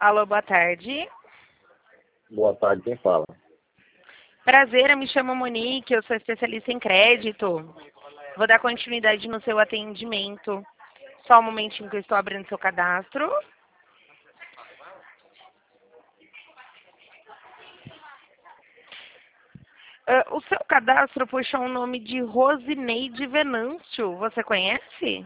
Alô, boa tarde. Boa tarde, quem fala? Prazer, eu me chamo Monique, eu sou especialista em crédito. Vou dar continuidade no seu atendimento. Só um momentinho que eu estou abrindo seu cadastro. O seu cadastro puxou o nome de Rosineide Venâncio. Você conhece?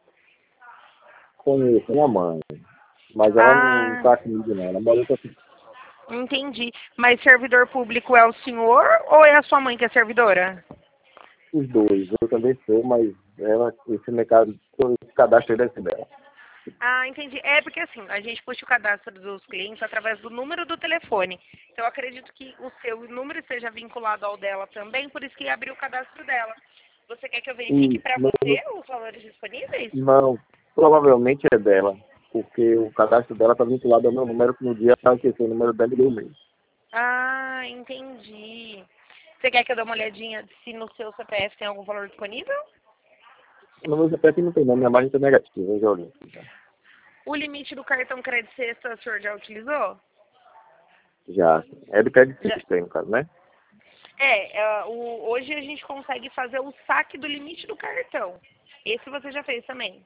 Conheço minha mãe, mas ela não Ah, está comigo não, ela mora em outra cidade. entendi. Mas servidor público é o senhor ou é a sua mãe que é servidora? Os dois, eu também sou, mas ela, esse mercado, esse cadastro deve ser dela. Ah, entendi. É porque assim, a gente puxa o cadastro dos clientes através do número do telefone. Então, eu acredito que o seu número esteja vinculado ao dela também, por isso que abriu o cadastro dela. Você quer que eu verifique E para você os valores disponíveis? não, provavelmente é dela, porque o cadastro dela está vinculado ao meu número, que no dia ela esqueceu o número dela e deu o meu. Ah, entendi. Você quer que eu dê uma olhadinha se no seu CPF tem algum valor disponível? No meu CPF não tem não, minha margem está negativa, eu já olhei. O limite do cartão crédito sexta, o senhor já utilizou? Já, é do crédito Já. sistema, no caso, né? Hoje a gente consegue fazer o saque do limite do cartão. Esse você já fez também.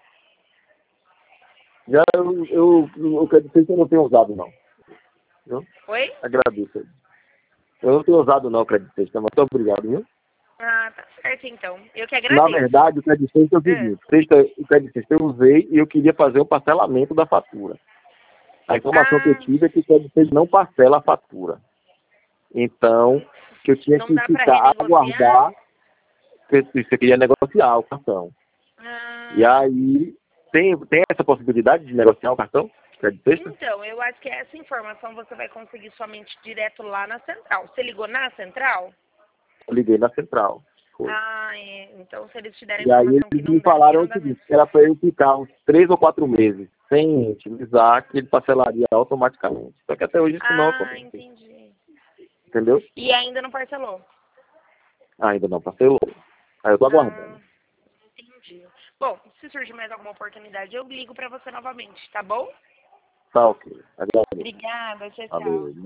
Já o crédito sistema eu não tenho usado não, viu? Oi? Agradeço. Eu não tenho usado não o crédito sistema, muito obrigado, viu? Ah, tá certo então. Eu que Na agradeço. verdade, o crédito sexta é o É. seguinte, o crédito sexta eu usei e eu queria fazer o parcelamento da fatura. A informação que eu Ah, tive é que o crédito sexta não parcela a fatura. Então, que eu tinha não que dá para ficar, renegociar? aguardar, que você queria negociar o cartão. E Ah, aí, tem essa possibilidade de negociar o cartão? Crédito sexta? então, eu acho que essa informação você vai conseguir somente direto lá na central. Você ligou na central? Eu liguei na central. Foi. Ah, é. Então, se eles te derem a E aí informação que eles me não dá, que falaram não o dá seguinte, mesmo. que era para eu ficar uns 3 ou 4 meses sem utilizar, que ele parcelaria automaticamente. Só que até hoje isso não Ah, aconteceu. entendi. Entendeu? E ainda não parcelou? Ainda não parcelou. Aí eu tô Ah, aguardando. entendi. Bom, se surgir mais alguma oportunidade, eu ligo para você novamente, tá bom? Tá ok. Agradeço. Obrigada, tchau, tchau. Valeu.